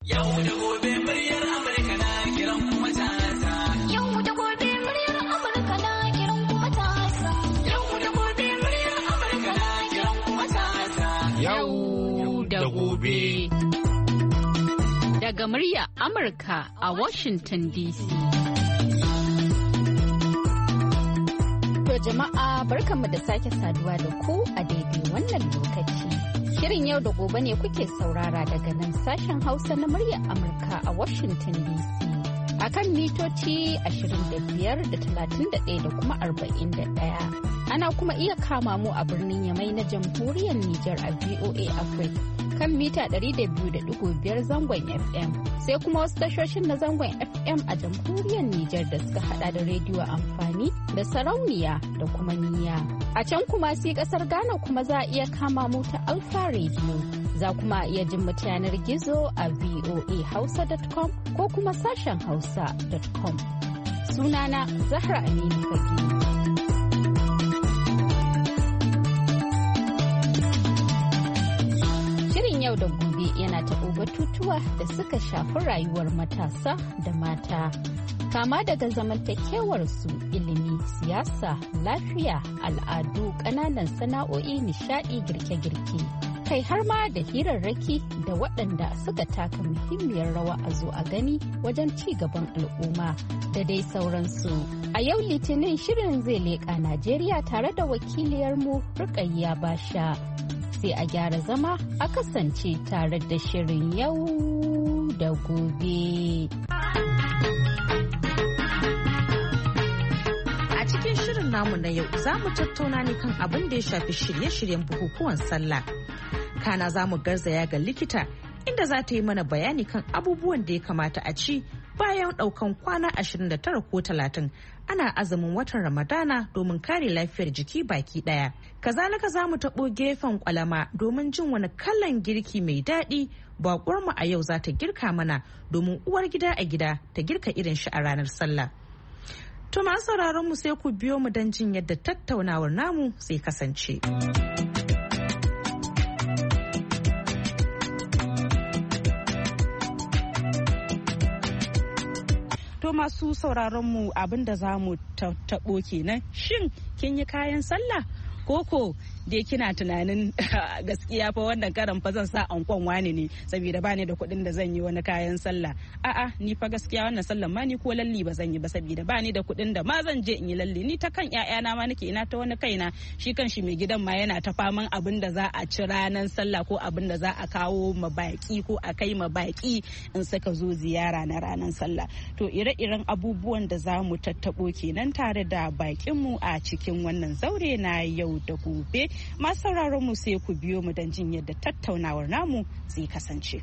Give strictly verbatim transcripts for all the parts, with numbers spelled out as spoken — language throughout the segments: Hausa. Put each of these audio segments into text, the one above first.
Yau da gobe muryar Amurka na kiran kuma matasa. Yau da gobe muryar Amurka na kiran kuma matasa. Yau da gobe muryar Amurka na kiran kuma matasa. Yau da gobe. Daga muryar Amurka a Washington D C. To jama'a barkanmu da sake saduwa da ku a daidai wannan lokaci. Shirin yau da gobe ne kuke saurara daga nan sashen Hausa na muryar Amurka a Washington D C. A kan mitoci ashirin da biyar da talatin da ɗaya da kuma arba'in da ɗaya. Ana kuma iya kama mu a birnin Yamai na jamhuriyar Nijar a V O A Africa kan mita ɗari da biyu da ɗigo biyar zangon F M. Sai kuma wasu tashoshin na zangon F M a jamhuriyar Nijar da suka hada da rediyo amfani da sarauniya da kuma niyya. A can kuma sai kasar Ghana kuma za a iya kama mu ta Alpha Radio. Za kuma iya jin mu ta yanar gizo a v o a hausa dot com ko kuma sashen hausa dot com. Sunana Zahra Aminu Fage. Yau da gobe yana taɓo batutuwa da suka shafi rayuwar matasa da mata. Kama daga zamantakewarsu, ilimi, siyasa, lafiya, al'adu, ƙananan sana'o'i, nishaɗi, girke-girke. Kai har ma da hirarraki da waɗanda suka taka muhimmiyar rawa a zo a gani wajen ci gaban al'umma da dai sauransu. A yau Litinin shirin zai leƙa Najeriya tare da wakiliyarmu Rukayya Basha. Sai a gyara zama a kasance tare da shirin yau da gobe. A cikin shirin namu na yau za mu tattauna ne kan abin da ya shafi shirye-shiryen bukukuwan sallah. Kana za mu garzaya ga likita inda za ta yi mana bayani kan abubuwan da ya kamata a ci bayan ɗaukan kwana ashirin da tara ko talatin ana azumin watan Ramadana domin kare lafiyar jiki baki ɗaya. Kazalika za mu taɓo gefen kwalama domin jin wani kalan girki mai daɗi baƙwarmu a yau za ta girka mana domin uwar gida a gida ta girka irin shi a ranar sallah. To masu sauraron mu sai ku biyo mu don jin yadda tattaunawar namu zai kasance. To masu sauraron mu abinda za mu taɓo kenan, shin kin yi kayan sallah koko dai kina tunanin gaskiya fa wannan karan fa zan sa ankon wani ne saboda bani da kuɗin da zan yi wani kayan sallah. A'a ni fa gaskiya wannan sallan ma ni ko lalli ba zan yi ba saboda bani da kuɗin da ma zan je in yi lalli. Ni ta kan ƴaƴana ma nake ina ta wani kaina, shi kan shi mai gidan ma yana ta faman abin da za a ci ranar sallah ko abin da za a kawo ma baki ko a kai ma baki in suka zo ziyara na ranar sallah. To ire-iren abubuwan da za mu tattaɓo kenan tare da bakinmu a cikin wannan zaure na yau da gobe. Masu sauraron mu sai ku biyo mu don jin yadda tattaunawar namu zai kasance.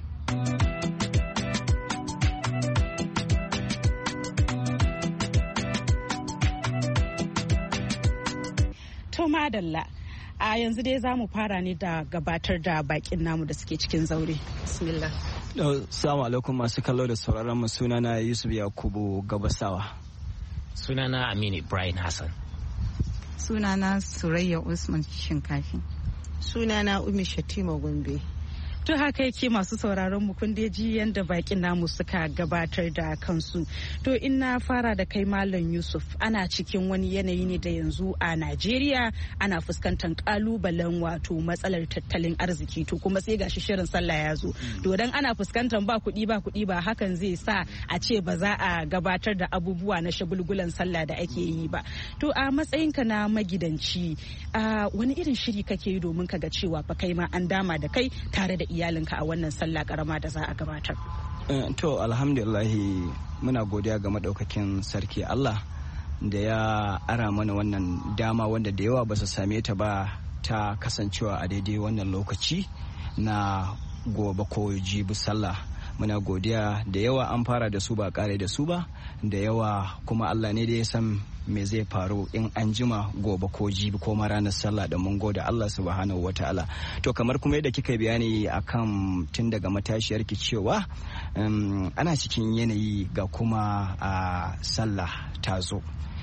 To madalla, a yanzu dai za mu fara ne da gabatar da bakin namu da suke cikin zaure. Bismillah. Assalamu alaikum masu kallo da sauraron mu, sunana Yusuf Yakubu Gabasawa. Sunana Aminu Ibrahim Hassan. Sunana Surayya Usman Shinkafi. Sunana Umi Shatima Gombe. To haka yake masu sauraron mu kun ji yanda bakin namu suka gabatar da kansu. To in na fara da kai Malam Yusuf, ana cikin wani yanayi ne da yanzu a Najeriya ana fuskantar kalubalen wato matsalar tattalin arziki, to kuma sai gashi shirin sallah ya zo. To dan ana fuskantar ba kuɗi ba kuɗi ba hakan zai sa a ce ba za a gabatar da abubuwa na shagulgulan sallah da ake yi ba. To a matsayinka na magidanci, a wani irin shiri kake yi domin ka ga cewa fa kai ma an dama da kai tare da iyalinka a wannan sallah karama da za a gabatar? To alhamdulillahi muna godiya ga madaukakin sarki Allah da ya ara mana wannan dama wanda da yawa ba su same ta ba ta kasancewa a daidai wannan lokaci na gobe ko jibi sallah. Muna godiya da yawa an fara da su ba kare da su ba, da yawa kuma Allah ne da ya san me zai faru in an jima gobe ko jibi ko ma ranar sallah, da mun gode Allah subhanahu wataala. To kamar kuma yadda kika bayani akan tun daga matashiyar ki cewa um, ana cikin yanayi ga kuma a uh, sallah ta zo.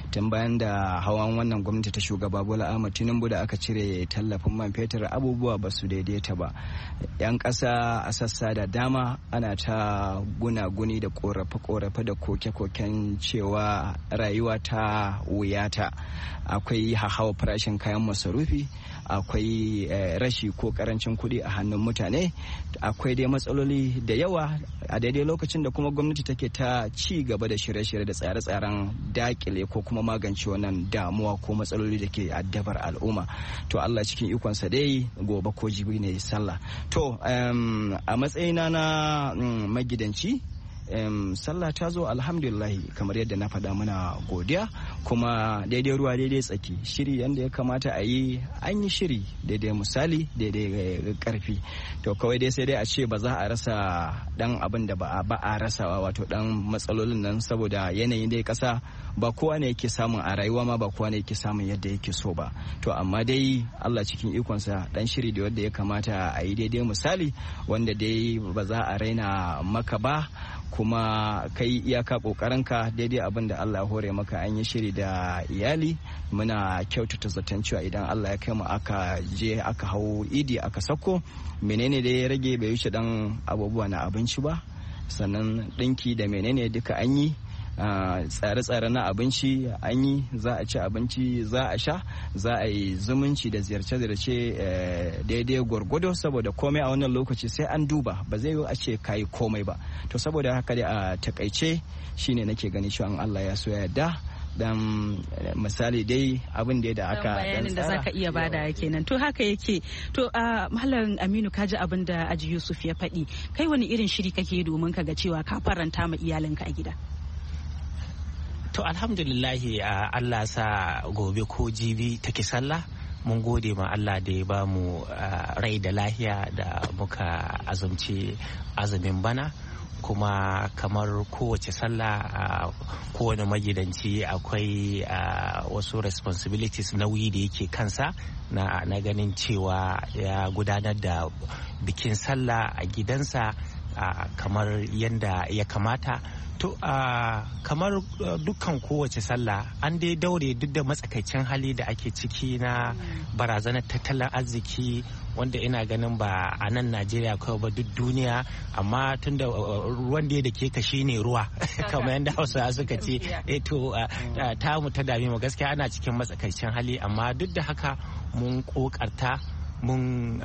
tun bayan da hawan wannan gwamnati ta shugaba Bola Ahmed Tinubu da aka cire tallafin man fetur abubuwa ba su daidaita ba. 'Yan ƙasa a sassa da dama ana ta gunaguni da korafe-korafe da koke-koken cewa rayuwa ta wuyata. Akwai hahawa farashin kayan masarufi, akwai rashi ko karancin kuɗi a hannun mutane, akwai dai matsaloli da yawa a daidai lokacin da kuma gwamnati take ta ci gaba da shirye-shirye da tsare-tsaren dakile ko kuma magance wannan damuwa ko matsaloli da ke addabar al'umma. To Allah cikin ikonsa dai gobe ko jibi ne sallah. To a matsayina na magidanci, Um, sallah ta zo alhamdulillah kamar yadda na faɗa muna godiya, kuma daidai ruwa daidai tsaki, shiri yadda ya kamata a yi an yi shiri daidai misali daidai karfi. To kawai dai sai dai a ce ba za a rasa dan abin da ba a rasawa, wato dan matsalolin nan, saboda yanayin dai kasa ba kowa ne yake samun a rayuwa ma ba kowa ne yake samun yadda yake so ba. To amma dai Allah cikin ikonsa dan shiri da wanda ya kamata a yi daidai misali, wanda dai ba za a raina maka ba, kuma kai iyaka kokarinka daidai abin da Allah hore maka. An yi shiri da iyali, muna kyautata zaton cewa idan Allah ya kai mu aka je aka hau idi aka sako, menene da ya rage bai wuce dan abubuwa na abinci ba, sannan dinki da menene duka an yi. Uh, tsare-tsare na abinci an yi, za a ci abinci, za a sha, za a yi zumunci da ziyarce-ziyarce uh, daidai gwargwado, saboda komai a wannan lokaci sai an duba, ba zai yi a ce kayi komai ba. To saboda haka dai a takaice shine nake gani cewa Allah ya so ya yarda, dan misali dai abin da aka bayanin da zaka iya bada kenan. To haka yake. To uh, Malam Aminu, kaji abin da Aji Yusuf ya faɗi, kai wani irin shiri kake domin ka ga cewa ka faranta ma iyalinka a gida? To alhamdulillahi, uh, Allah sa gobe ko jibi take sallah, mun gode ma Allah da ya ba mu uh, rai da lahiya da muka azumci azumin bana. Kuma kamar kowace sallah, uh, kowane magidanci akwai uh, wasu responsibilities, nauyi da yake kansa na, na ganin cewa ya gudanar da bikin sallah a gidansa uh, kamar yadda ya kamata. To uh, kamar uh, dukkan kowace sallah an dai daure, duk da matsakaicin hali da ake ciki na barazanar tattalin arziki, wanda ina ganin ba a nan Najeriya kawai ba, duk duniya. Amma tunda uh, ruwan da da ke ka shine ruwa kamar yadda Hausa suka ce, eh to uh, uh, ta mu ta dame mu, gaskiya ana cikin matsakaicin hali, amma duk da haka mun kokarta mun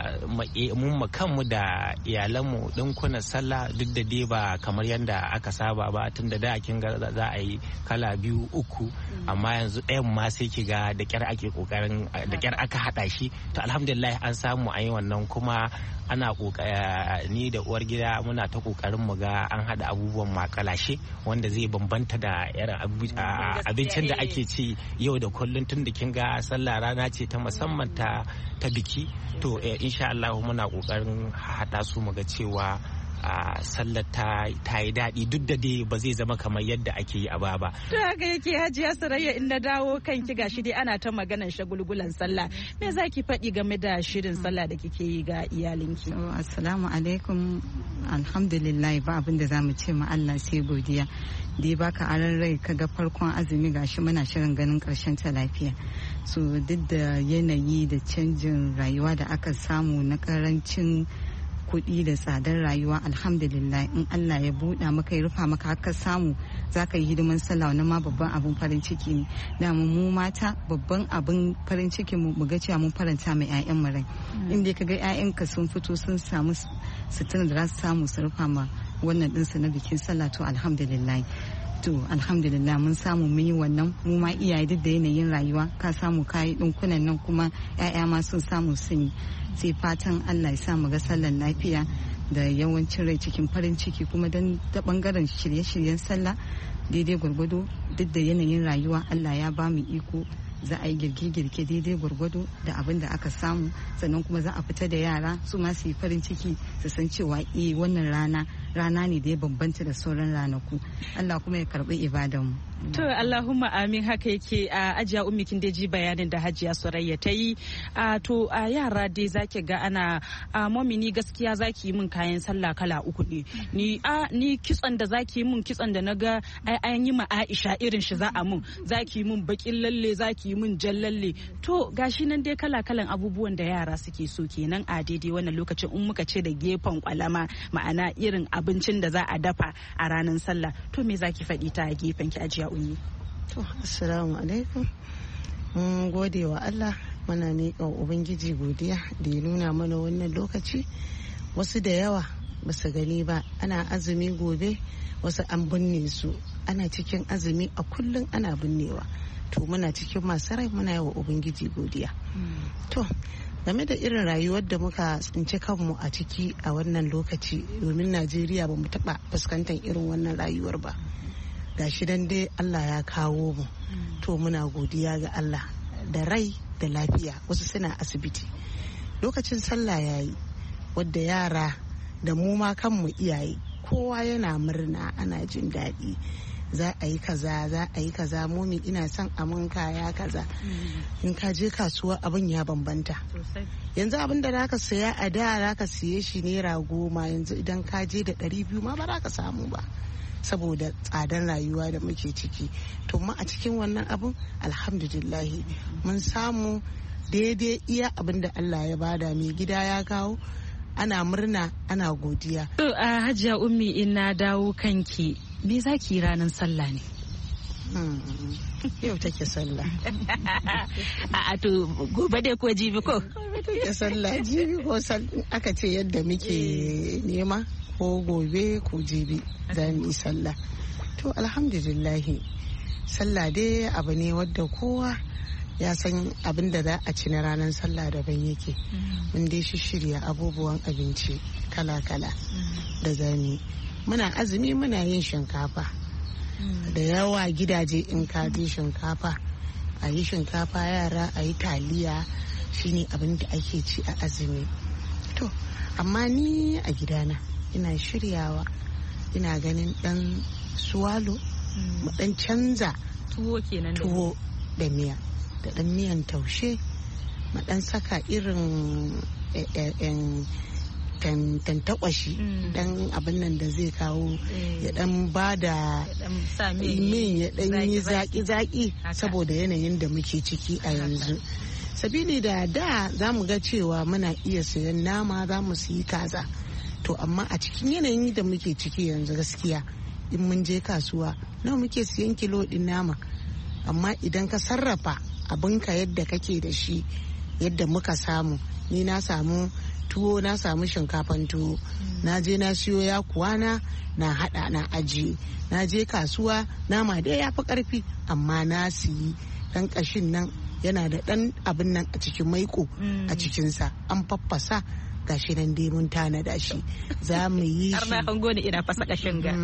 mun kanmu da iyalanmu ɗinkunan sallah, duk da dai ba kamar yadda aka saba ba, tun da da kin ga za a yi kala biyu uku, amma yanzu ɗayan ma sai ki ga da kyar ake kokarin, da kyar aka haɗa shi. To alhamdulillah an samu an yi wannan, kuma ana kokari, ni da uwar gida muna ta kokarin mu ga an haɗa abubuwan makalashe wanda zai bambanta da irin abincin da ake ci yau da kullum, tun da kin ga sallah rana ce ta musamman ta ta biki. To eh, insha Allah muna kokarin haɗa su mu ga cewa a sallar ta yi daɗi, duk da dai ba zai zama kamar yadda ake yi a baya ba. To haka yake Hajiya Sarayya, in na dawo kanki gashi dai ana ta maganar shagulgulan sallah, me za ki faɗi game da shirin sallah da kike yi ga iyalinki? Assalamu alaikum, alhamdulillah, ba abin da za mu ce ma Allah sai godiya. Dai baka aran rai kaga farkon azumi gashi muna shirin ganin karshen ta lafiya. So duk da yanayi da canjin rayuwa da aka samu na karancin kuɗi da tsadar rayuwa, alhamdulillah, in Allah ya buɗa maka ya rufa maka haka samu za ka yi hidiman sallah, wani ma babban abin farin ciki ne. Da mu mata babban abin farin ciki mu ga cewa mun faranta mai 'ya'yan mu rai. Inda ka ga 'ya'yanka sun fito sun samu sutura da za su samu su rufa ma wannan ɗinsu na bikin sallah, to alhamdulillah. To alhamdulillah mun samu mun yi wannan, mu ma iyaye duk da yanayin rayuwa, ka samu kayi ɗinkunan nan kuma 'ya'ya ma sun samu sun yi. Sai fatan Allah ya sa mu ga sallar lafiya da yawancin rai cikin farin ciki, kuma don ta bangaren shirye-shiryen sallah daidai gwargwado, duk da yanayin rayuwa Allah ya ba mu iko, za a yi girke-girke daidai gwargwado da abin da aka samu, sannan kuma za a fita da yara su ma su yi farin ciki su san cewa eh wannan rana rana ne da ya bambanta da sauran ranaku. Allah kuma ya karbi ibadanmu. To Allahumma amin, haka yake. a Ajiya Ummi kin dai ji bayanin da Hajiya Surayya ta yi. To a yara dai zaki ga ana momini gaskiya zaki yi min kayan sallah kala uku ne. Ni a ni kitson da zaki yi min kitson da naga ai an yi ma Aisha irin shi za a mun. Zaki yi min bakin lalle, zaki yi min jan lalle. To gashi nan dai kala kalan abubuwan da yara suke so kenan a daidai wannan lokacin, in muka ce da gefen kwalama, ma'ana irin abincin da za a dafa a ranar sallah. To me zaki faɗi ta gefen ki Ajiya Ummi? To assalamu alaikum. Mun gode wa Allah, muna miƙa ubangiji godiya da ya nuna mana wannan lokaci. Wasu da yawa ba su gani ba, ana azumi gobe, wasu an binne su, ana cikin azumi a kullum ana binnewa. To muna cikin masu rai, muna yi wa ubangiji godiya. To game da irin rayuwar da muka tsinci kanmu a ciki a wannan lokaci, domin Najeriya ba mu taɓa fuskantar irin wannan rayuwar ba. Gashi dan dai Allah ya kawo mu, to muna godiya ga Allah da rai da lafiya. Wasu suna asibiti, lokacin sallah yayi, wadda yara da mu ma kanmu iyaye kowa yana murna, ana jin daɗi. Za a yi kaza, za a yi kaza, momi ina son amin kaya kaza. In ka je kasuwa abin ya bambanta. Yanzu abin da zaka saya a da zaka siye shi naira goma, yanzu idan ka je da ɗari biyu ma ba za ka samu ba, saboda tsadar rayuwa da muke ciki. To ma a cikin wannan abun alhamdulillahi mun samu daidai iya abin da Allah ya bada, mai gida ya kawo, ana murna, ana godiya. To a Hajiya Ummi, in na dawo kanki, me za ki yi ranar sallah ne? Yau take sallah. A to gobe dai ko jibi ko? Gobe take sallah, jibi ko aka ce yadda muke nema, ko gobe ko jibi za mu yi sallah. To alhamdulillahi, sallah dai abu ne wadda kowa ya san abin da za a ci na ranar sallah daban yake. Mun dai shi shirya abubuwan abinci kala-kala da zani. Muna azumi muna yin shinkafa da yawa gidaje, in ka je shinkafa a yi shinkafa, yara a yi taliya, shine abin da ake ci a azumi. To amma ni a gidana ina shiryawa, ina ganin dan suwalo mu dan canza tuwo kenan, tuwo da miya, da dan miyan taushe, mu dan saka irin tantakwashi, dan abin nan da zai kawo ya dan ba da min, ya dan yi zaki-zaki saboda yanayin da muke ciki a yanzu. Sabili da da za mu ga cewa muna iya sayan nama, za mu siyi kaza. To amma a cikin yanayin da muke ciki yanzu gaskiya, in mun je kasuwa nawa muke siyan kilo din nama, amma idan ka sarrafa abinka yadda kake da shi, yadda muka samu, ni na samu tuwo, na samu shinkafan tuwo, na je na siyo ya kuwana na hada na ajiye, na je kasuwa nama dai ya fi karfi, amma na siyi dan kashin nan yana da dan abin nan a cikin maiko a cikinsa, an faffasa, gashi nan dai mun tanada shi, za mu yi shi, har na hango ni ina fasa kashin ga,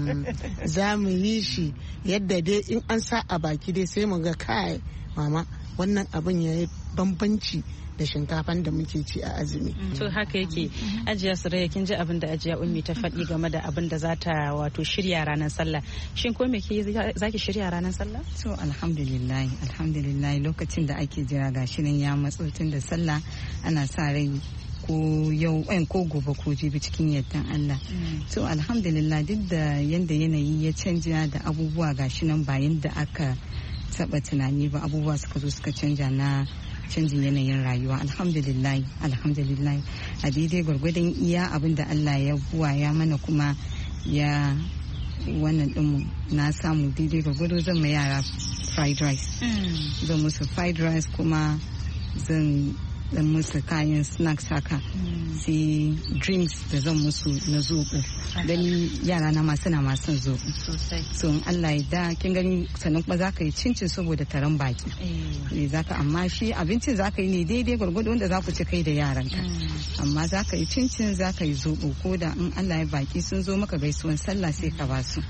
za mu yi shi yadda dai in an sa a baki dai sai mu ga kai mama wannan abin ya yi bambanci da shinkafan da muke ci a azumi. To haka yake. Ajiya Surayya, kin ji abin da Ajiya Ummi ta faɗi game da abin da za ta wato shirya ranar sallah. Shin ko me ke za ki shirya ranar sallah? To alhamdulillah, alhamdulillah, lokacin da ake jira gashi nan ya matso, tun da sallah ana sa rai ko yau ko gobe ko jibi cikin yardan Allah. To alhamdulillah, duk da yanda yanayi ya canja da abubuwa gashi nan ba yanda aka taba tunani ba, abubuwa suka zo suka canja na canjin yanayin rayuwa. Alhamdulillah, alhamdulillah, a daidai gwargwadon iya abin da Allah ya buwaya mana, kuma ya wannan din na samu daidai gwargwado, zan ma yara fried rice, zan musu fried rice, kuma zan dan musu kayan snacks haka, sai drinks da zan musu na zoɓo, gani yara na masu na masu zoɓo so in Allah ya da kin gani, sannan kuma za ka yi cincin saboda taron baki ne zaka, amma shi abincin za ka yi ne daidai gwargwado wanda za ku ci kai da yaranka, amma za ka yi cincin, za ka yi zoɓo, ko da in Allah ya baki sun zo maka gaisuwan sallah sai ka ba su.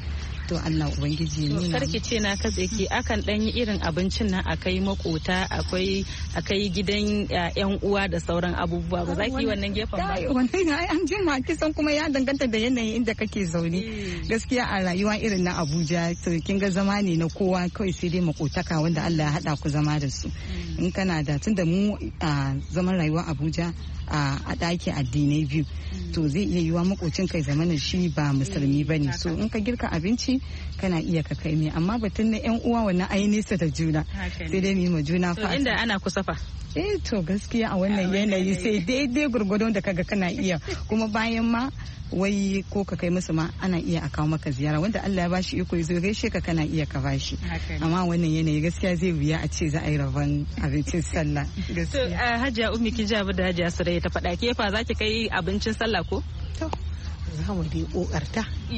to Allah ubangiji ya nuna. Karki ce na katse ki akan dan yi irin abincin nan akai makota akwai akai gidan yan uwa da sauran abubuwa ba za ki yi wannan gefen ba. Wannan ai an jima kisan kuma ya danganta da yanayin inda kake zaune. Gaskiya a rayuwa irin na Abuja to kin ga zama ne na kowa kawai sai dai makotaka wanda Allah ya hada ku zama da su. In kana da tunda mu a zaman rayuwar Abuja a ɗaki addinai biyu to zai iya yiwa makocin kai zamanin shi ba musulmi ba ne, so in ka girka abinci kana iya ka kai mai, amma batun na yan uwa wannan ai nesa da juna sai dai mu ma juna fa inda ana kusa fa eh to gaskiya a wannan yanayi sai daidai gurgurdon da kaga kana iya, kuma bayan ma wai ko ka kai musu ma ana iya a kawo maka ziyara wanda Allah ya bashi iko zo gaishe ka kana iya ka bashi, amma wannan yanayi gaskiya zai wuya a ce za a yi rabon abincin sallah gaskiya. To Hajiya Ummi kin ji abin da Hajiya Suraya ta faɗa, ke fa zaki kai abincin sallah ko? To za mu dai kokarta.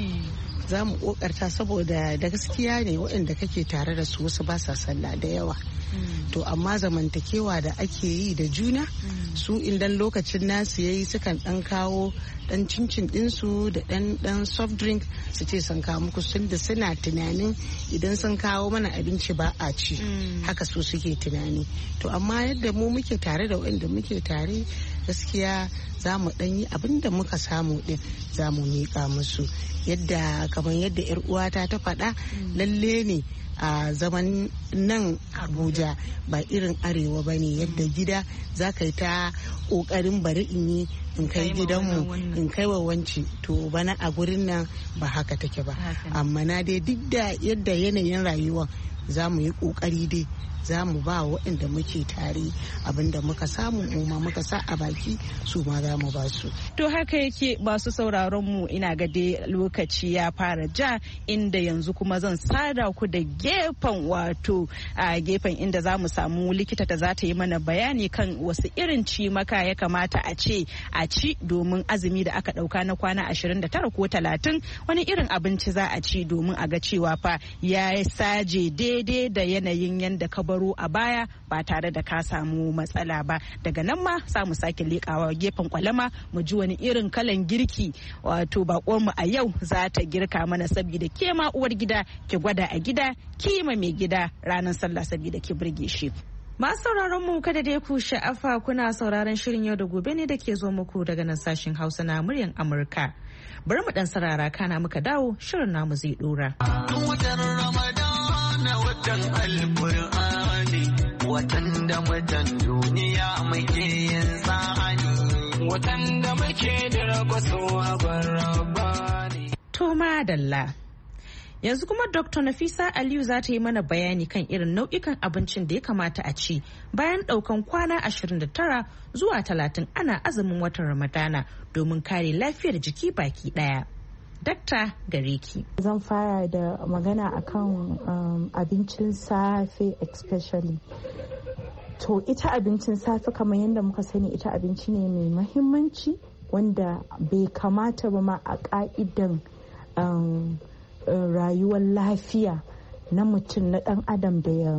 Za mu kokarta saboda da gaskiya ne waɗanda kake tare da su wasu ba sa sallah da yawa. To amma zamantakewa da ake yi da juna su idan lokacin nasu yayi sukan dan kawo dan cincin dinsu da dan dan soft drink su ce sun kawo muku, sun da suna tunanin idan sun kawo mana abinci ba a ci haka su suke tunani. To amma yadda mu muke tare da waɗanda muke tare gaskiya za mu dan yi abin da muka samu din za mu miƙa musu, yadda kamar yadda yar uwata ta faɗa lalle ne a zaman nan Abuja ba irin arewa ba ne yadda gida za ka yi ta ƙoƙarin bari in yi in kai gidanmu in kai wa wanci, to bana a gurin nan ba haka take ba, amma na dai duk da yadda yanayin rayuwa za mu yi ƙoƙari dai za mu ba waɗanda muke tare abinda muka samu ma muka sa a baki su ma za mu ba su. To haka yake masu sauraron mu, ina ga dai lokaci ya fara ja, inda yanzu kuma zan sada ku da gefen wato a gefen inda za mu samu likita da za ta yi mana bayani kan wasu irin cimaka ya kamata a ce a ci domin azumi da aka dauka na kwana ashirin da tara ko talatin, wani irin abinci za a ci domin a ga cewa fa ya saje daidai da yanayin yanda ka baro a baya ba tare da ka samu matsala ba. Daga nan ma za mu sake leƙawa gefen kwalama mu ji wani irin kalan girki wato bakon mu a yau za ta girka mana, saboda ke ma uwar gida ki gwada a gida ki ma mai gida ranar sallah saboda ki burge shi. Masu sauraron mu kada dai ku sha'afa, kuna sauraron shirin yau da gobe ne da ke zo muku daga nan sashen Hausa na muryar Amurka. Bari mu dan sarara kana muka dawo shirin namu zai dora. Watan alkur'ani watan da mutan duniya muke yin sa'ani watan da muke dirgwaso a barabani. To madalla. Yanzu kuma Doctor Nafisa Aliyu za ta yi mana bayani kan irin nau'ikan abincin da ya kamata a ci bayan daukan kwana ashirin da tara zuwa talatin ana azumin watan Ramadana domin kare lafiyar jiki baki daya. Dakta gare ki. Zan fara da magana akan um, abincin safe especially. To ita abincin safe kamar yadda muka sani ita abinci ne mai mahimmanci wanda bai kamata ba ma a ka'idan um, rayuwar lafiya na mutum na dan adam da ya,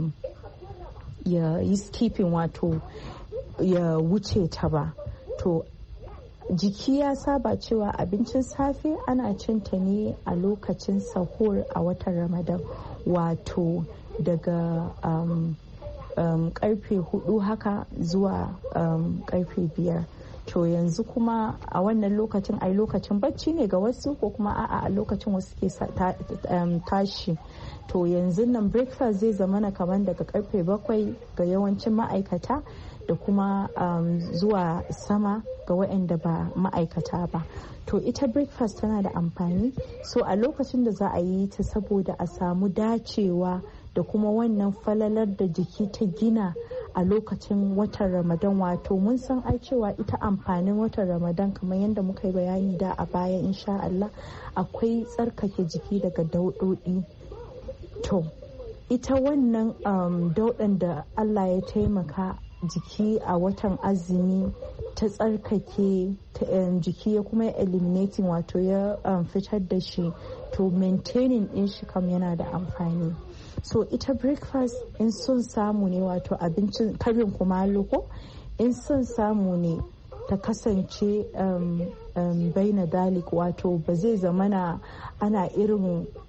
ya yi skipping wato ya wuce ta ba. To jiki ya saba cewa abincin safe ana cinta ne a lokacin sahur a watan Ramadan, wato daga um, um, karfe hudu haka zuwa um, karfe biyar. To yanzu kuma a wannan lokacin ai lokacin bacci ne ga wasu, ko kuma a'a a lokacin wasu ke um, tashi. To yanzu nan breakfast zai zamana kamar daga karfe bakwai ga yawancin ma'aikata da kuma um, zuwa sama ga waɗanda ba ma'aikata ba. To ita breakfast tana da amfani, so a lokacin da za a yi ta saboda a samu dacewa da kuma wannan falalar da jiki ta gina a lokacin watan Ramadan. Wato mun san ai cewa ita amfanin watan Ramadan kamar yadda muka yi bayani da a baya insha Allah akwai tsarkake jiki daga daudodi. To ita wannan um, daudan da Allah ya taimaka jiki a watan azumi ta tsarkake um, jiki ya kuma eliminating wato ya um, fitar da shi, to maintaining din shi kam yana da amfani. So ita breakfast in son samu ne wato abincin karin kumallo ko in son samu ne ta kasance um, um, baina dalik, wato ba zai zamana ana irin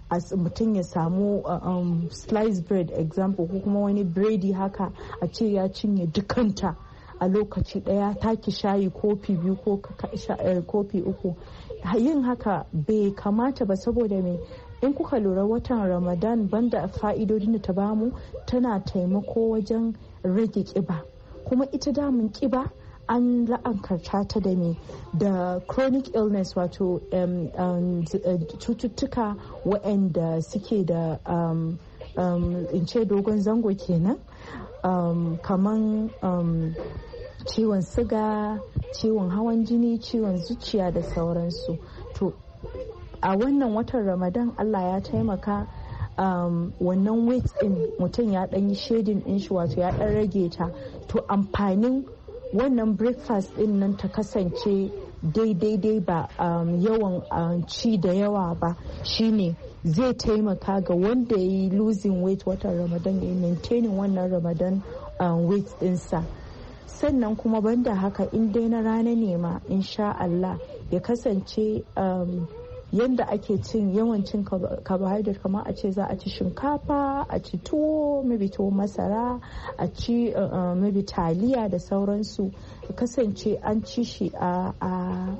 mutum ya samu um, slice bread example ko kuma wani biredi haka a ce ya cinye dukanta a lokaci daya, taki shayi kofi biyu ko kofi uku. Yin haka bai kamata ba, saboda mai in kuka lura watan Ramadan banda fa'idodin da ta bamu tana taimako wajen rage kiba, kuma ita damun kiba an la'ankarta ta da me da chronic illness wato um, um, cututtuka waɗanda suke da um, um, in ce dogon zango kenan, um, kaman um, ciwon siga, ciwon hawan jini, ciwon zuciya da sauransu. To a wannan watan Ramadan Allah ya taimaka um, wannan weight din mutum ya ɗan yi shedin din shi, wato ya ɗan rage ta. To amfanin wannan breakfast din nan ta kasance daidai ba um, yawan um, ci da yawa ba, shine zai taimaka ga wanda ya yi losing weight watan Ramadan, ya yi maintaining wannan Ramadan um, weight dinsa. Sannan kuma banda haka in dai na rana ne ma insha Allah ya kasance um, yanda ake cin yawan cin carbohydrate, kamar a ce za a ci shinkafa, a ci tuwo, maybe tuwo masara, a ci uh, maybe taliya da sauransu, ya kasance an ci shi a, a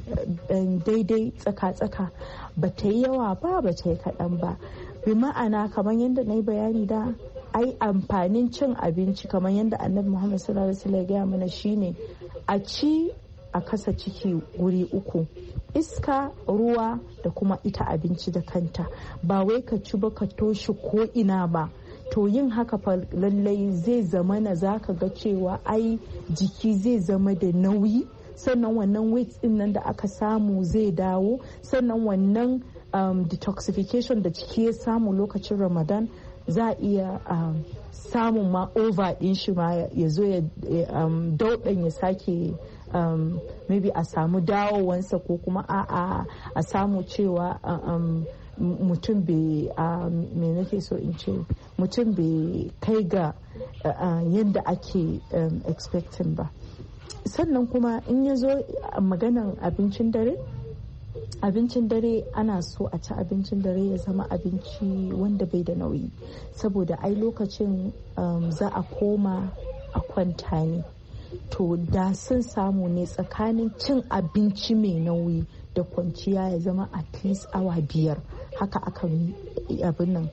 daidai tsaka-tsaka, ba ta yi yawa ba, ba ta yi kaɗan ba. Bi ma'ana kamar yadda na yi bayani da ai amfanin cin abinci kamar yadda annabi Muhammad sallallahu alaihi wasallam ya gaya mana shine a ci a kasa ciki wuri uku: iska, ruwa da kuma ita abinci da kanta. Ba wai ka ci ba ka toshe ko ina ba. To yin haka fa lallai zai zama na zaka ga cewa ai jiki zai zama da nauyi, sannan wannan weight din nan da aka samu zai dawo, sannan wannan um, detoxification da jiki ya samu lokacin Ramadan za a iya um, samun ma over din shi ma ya zo ya um, daudan ya sake um, maybe a samu dawowansa, ko kuma a a samu cewa um, mutum bai um, me nake so in ce mutum bai kai ga uh, yadda ake um, expecting ba. Sannan kuma in ya zo maganan abincin dare, abincin dare ana so a ci abincin dare ya zama abinci wanda bai da nauyi, saboda ai lokacin um, za a koma a kwanta ne. To da sun samu ne tsakanin cin abinci mai nauyi da kwanciya ya zama at least awa biyar, haka akan abin nan.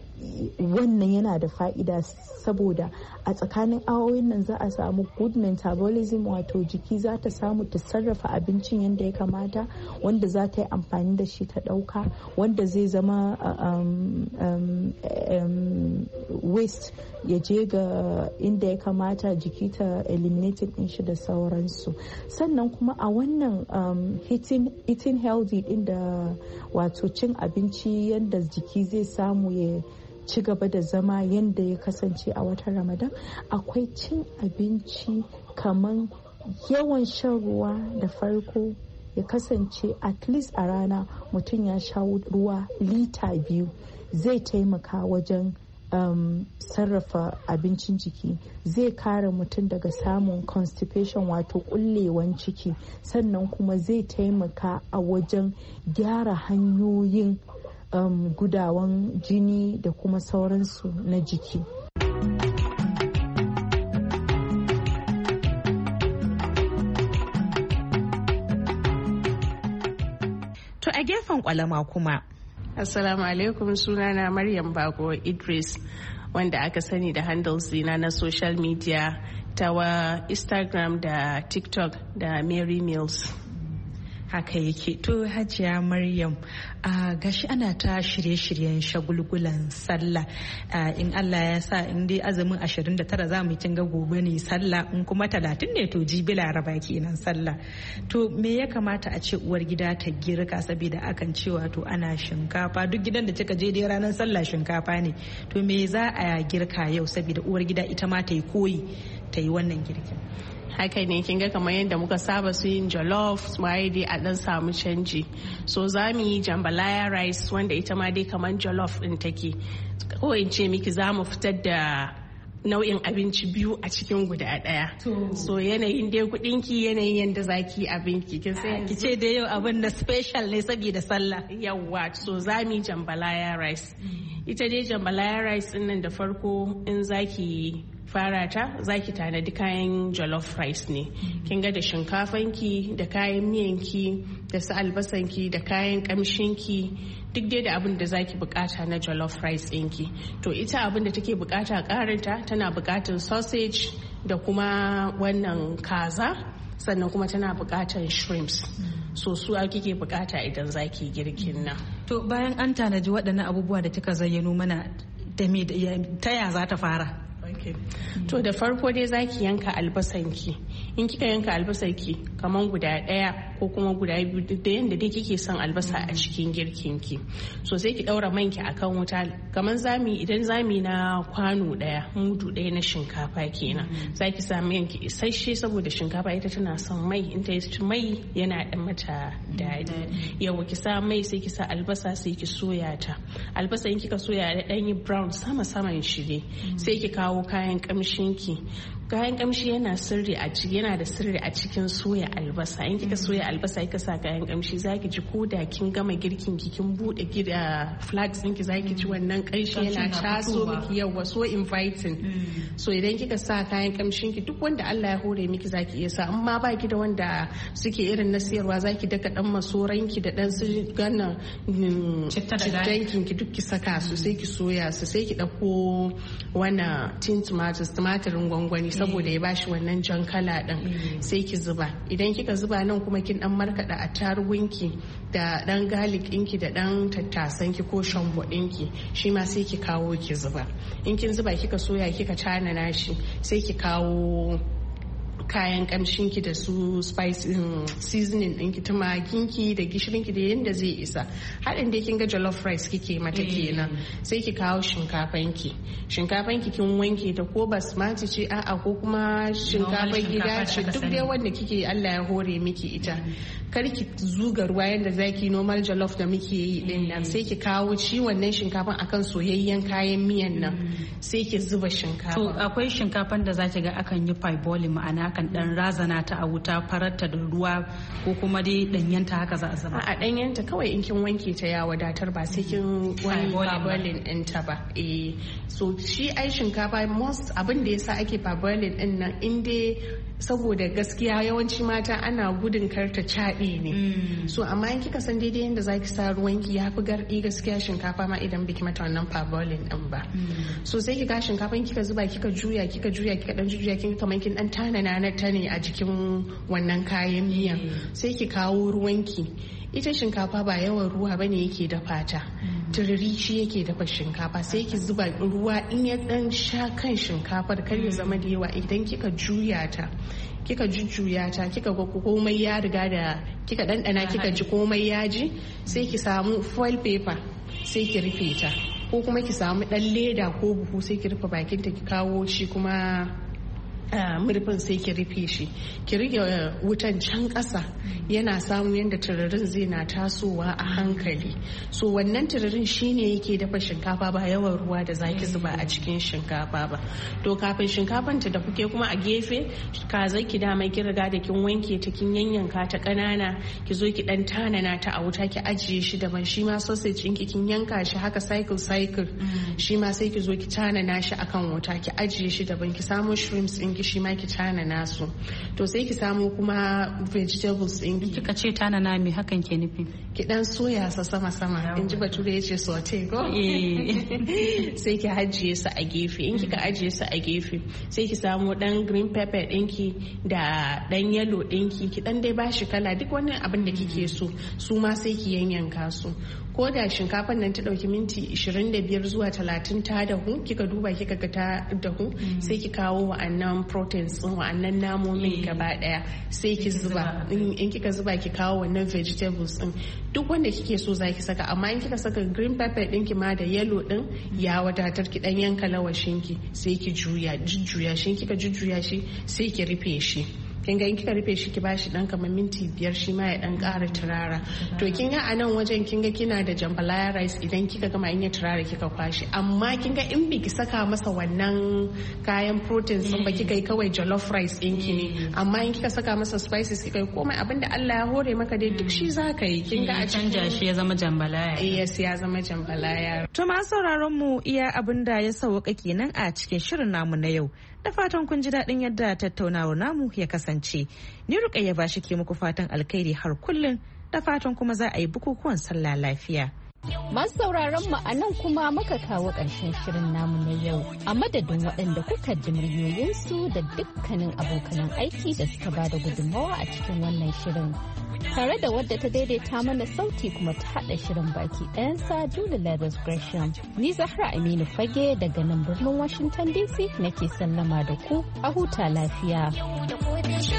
Wannan yana da fa'ida, saboda a tsakanin awoyin nan za a samu good metabolism, wato jiki za ta samu ta sarrafa abincin yadda ya kamata, wanda za ta yi amfani da shi ta ɗauka, wanda zai zama um, um, um, waste ya je ga inda ya kamata jiki ta eliminating din shi da sauransu. Sannan kuma a wannan um, eating, eating healthy din da wato cin abinci yadda jiki zai samu ya ci gaba da zama yadda ya kasance a watan Ramadan, akwai cin abinci kaman yawan shan ruwa. Da farko ya kasance at least a rana mutum ya sha ruwa lita biyu, zai taimaka wajen um, sarrafa abincin jiki, zai kare mutum daga samun constipation wato kullewan ciki, sannan kuma zai taimaka a wajen gyara hanyoyin um, gudawan jini da kuma sauransu na jiki. To a gefen kwalama kuma. Assalamu alaikum, sunana Maryam Bako Idris, wanda aka sani da handles dina na social media ta wa Instagram da TikTok da Mary Mills. Haka yake. To Hajiya Maryam, uh, gashi ana ta shirye-shiryen shagulgulan sallah, uh, in Allah ya sa in dai azumin ashirin da tara za mu yi ga gobe ne sallah, in kuma talatin ne to jibi laraba kenan sallah. To me ya kamata a ce uwar gida ta girka, saboda akan cewa to ana shinkafa, duk gidan da kika je dai ranar sallah shinkafa ne. To me za a girka yau saboda uwar gida ita ma ta yi koyi ta yi wannan girkin? Haka ne, kin ga kamar yadda muka saba su yin jollof waye dai a dan samu canji. So za mu yi jambalaya rice, wanda ita ma dai kamar jollof din take. Ko in ce miki za mu fitar da nau'in abinci biyu a cikin guda ɗaya. So yanayin dai kuɗinki yanayin yadda zaki abinki kin san ki ce da yau abin da special ne saboda sallah. Yawwa so za mu yi jambalaya rice. Ita dai jambalaya rice din nan da farko in zaki fara ta zaki tanadi kayan jollof rice ne. Kin ga da shinkafanki da kayan miyanki da su albasanki da kayan kamshinki duk dai da abin da zaki bukata na jollof rice ɗinki. To ita abin da take bukata karinta tana bukatar sausage da kuma wannan kaza sannan kuma tana bukatar shrimps. So su kike bukata idan zaki girkin nan. To bayan an tanaji waɗannan abubuwa da kika zayyano mana da me ta ya za ta fara? Okay. To da farko dai zaki yanka albasanki. In kika yanka albasanki kaman guda ɗaya ko kuma guda biyu da yanda dai kike son albasa a cikin girkinki. So sai ki ɗaura manki akan wuta kaman zami idan zami na kwano ɗaya mudu ɗaya na shinkafa kenan. Zaki sa yanki isasshe saboda shinkafa ita tana son mai in ta yi mai yana ɗan mata daɗi. Yawa ki sa mai sai ki sa albasa sai ki soya ta. Albasa in kika soya da ɗan yi brown sama saman shi ne. Sai ki kawo kayan kamshinki. Kayan kamshi yana sirri a ciki yana da sirri a cikin soya albasa. In kika soya albasa kika sa kayan kamshi zaki ji ko da kin gama girkin ki kin bude gida flags ɗinki zaki ji wannan kanshi yana taso miki yawa so inviting. So idan kika sa kayan kamshin ki duk wanda Allah ya hore miki zaki iya sa amma ba ki da wanda suke irin na siyarwa zaki daka dan masoran ki da dan su gannan cittankin ki duk ki saka su sai ki soya su sai ki dauko wannan tin tomatoes tumatirin gwangwani saboda ya bashi wannan jan kala din sai ki zuba idan kika zuba nan kuma kin dan markada attarugunki da dan garlic ɗinki da dan tattasanki ko shambo ɗinki shi ma sai ki kawo ki zuba in kin zuba kika soya kika tanana shi sai ki kawo kayan kamshinki da su spice seasoning ɗinki tumakinki da gishirinki da yadda zai isa haɗin da kin ga jollof rice kike mata kenan sai ki kawo shinkafanki shinkafanki kin wanke ta ko basmati ce a'a ko kuma shinkafar gida ce duk dai wanda kike Allah ya hore miki ita kar ki zuga ruwa yadda zaki normal jollof da muke yi din nan sai ki kawo ci wannan shinkafan akan soyayyen kayan miyan nan sai ki zuba shinkafa to akwai shinkafan da zaki ga akan yi parboiling ma'ana kan dan razana ta a wuta fararta da ruwa ko kuma dai danyanta haka za a zama a danyanta kawai in kin wanke ta ya wadatar ba sai kin wani parboiling din ta ba eh so shi ai shinkafa most abin da yasa ake parboiling din nan in dai saboda gaskiya yawanci mata ana gudun karta caɗe ne so amma in kika san daidai yadda zaki sa ruwanki ya fi garɗi gaskiya shinkafa ma idan biki mata wannan parboiling din ba so sai kika shinkafan kika zuba kika juya kika juya kika dan juya kin kamar kin dan tanana na ta ne a jikin wannan kayan miyan sai ki kawo ruwanki ita shinkafa ba yawan ruwa bane yake dafa ta tururi shi yake dafa shinkafa sai ki zuba ruwa in ya dan sha kan shinkafar kar ya zama da yawa idan kika juya ta kika jujjuya ta kika ga komai ya riga da kika dandana kika ji komai ya ji sai ki samu foil paper sai ki rufe ta ko kuma ki samu dan leda ko buhu sai ki rufe bakin ta ki kawo shi kuma Uh, murfin sai ki rufe shi ki rike uh, wutan can ƙasa yana samu yadda turarin zai na tasowa a hankali so wannan turarin shine yake dafa shinkafa ba yawan ruwa da zaki zuba a cikin shinkafa ba to kafin shinkafan ta da kuke kuma a gefe kazai ki dama ki riga da kin wanke ta kin yanyanka ta ƙanana ki zo ki dan tanana ta a wuta ki ajiye shi daban shi ma sausage ɗinki kin yanka shi haka cycle cycle mm. shi ma sai ki zo ki tanana shi akan wuta ki ajiye shi daban ki samu shrimps ɗin shi ma ki tana nasu to sai ki samu kuma vegetables din kika ce tana na me hakan ke nufi ki dan soya sa sama sama in ji bature yace saute go sai ki ajiye su a gefe in kika ajiye su a gefe sai ki samu dan green pepper dinki da dan yellow dinki ki dan dai bashi kala duk wani abin da kike so su ma sai ki yanyanka su ko da shinkafan nan ta dauki minti ishirin da biyar zuwa talatin ta dahu kika duba kika ga ta dahu sai ki kawo wa'annan proteins din wa'annan namomin gaba daya sai ki zuba in kika zuba ki kawo wannan vegetables din duk wanda kike so zaki saka amma in kika saka green pepper din ki ma da yellow din ya wadatar ki dan yanka lawashin ki sai ki juya jujjuya shi kika jujjuya shi sai ki rufe shi kin ga in kika rufe shi ki bashi dan kamar minti biyar shi ma ya dan ƙara turara. To kin ga a nan wajen kin ga kina da jambalaya rice idan kika gama in ya turara kika kwashi, amma kin ga in biki saka masa wannan kayan protein sun ba kika yi kawai jollof rice ɗinki ne, amma in kika saka masa spices kika yi komai abinda Allah ya hore maka dai duk shi zaka yi. Kin ga a canja shi ya zama jambalaya. Yes, ya zama jambalaya. To ma sauraron mu iya abinda ya sauka kenan a cikin shirin namu na yau. Da fatan kun ji daɗin yadda tattaunawar namu ya kasance. Ni Rukayya Bashi ke muku fatan alkhairi har kullum, da fatan kuma za a yi bukukuwan sallah lafiya. Masu sauraron mu a nan kuma muka kawo ƙarshen shirin namu na yau. A madadin waɗanda kuka ji muryoyinsu da dukkanin abokanan aiki da suka ba da gudunmawa a cikin wannan shirin. Tare da wadda ta daidaita mana sauti kuma ta haɗa shirin baki ɗayansa Julie Leathers Gresham. Ni Zahra Aminu Fage daga nan birnin Washington D C nake sallama da ku a huta lafiya.